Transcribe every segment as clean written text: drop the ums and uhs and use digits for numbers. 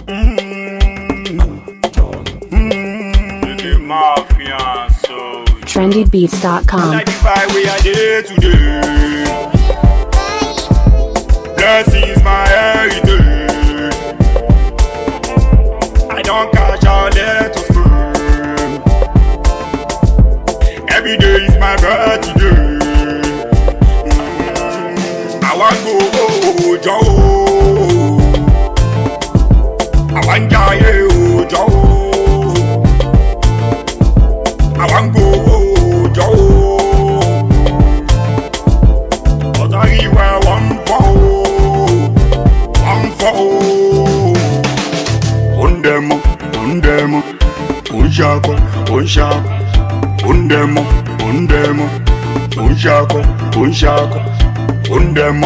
Trendybeats.com. Like the vibe we are there today. Blessings my heritage. I don't catch all that to spend. Every day is my birthday. I want go Joe. I want Jaya Joe. I want go Joe. But I hear one fall. On demo, on shako, on shako. On demo, on shako, on shako. On demo,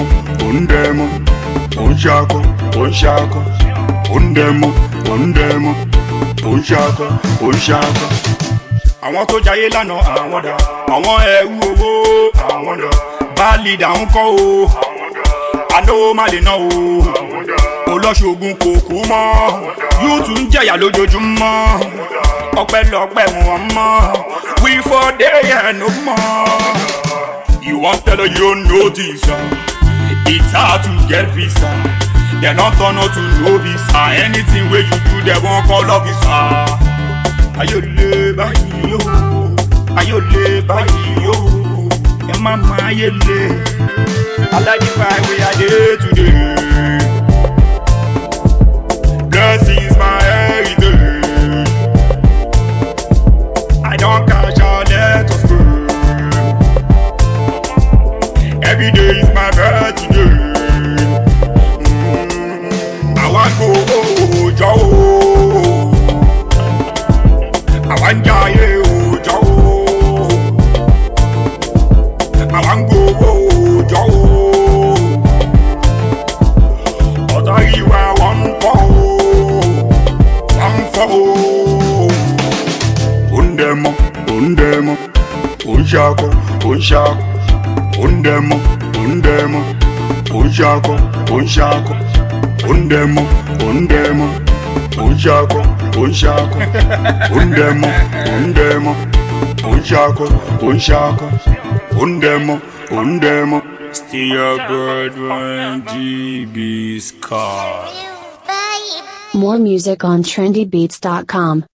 on shako, on shako. On demo, on shako, on shako. Àwọn tó jayé lánàá àwọn dà, àwọn ẹrú owó àwọn dà, báàlì dàún kọ́ o, àná má lè ná o, olóṣogún kò kú mọ́, yóò tún jẹ̀yà lójoojúmọ́, ọpẹ́lọpẹ́ wọn mọ́, we for day and no more. You want tell her you don't know this, it's hard to get visa, they not turn out to know visa, anything where you do they won't call officer. Ayole bayi yo, ayole bayi yo, mama ayole. I like the vibe we are there today. Blessings my heritage. I don't catch all that to spend. Every day is my birthday. I want go Joe. I want Jaya Joe. I want go Joe. But I hear one fall. On demo, on shako, on shako. On demo, on shako, on shako. On demo, on shako, on shako. On demo, on shako, on shako. On demo. Still a bird when GB's car. More music on trendybeats.com.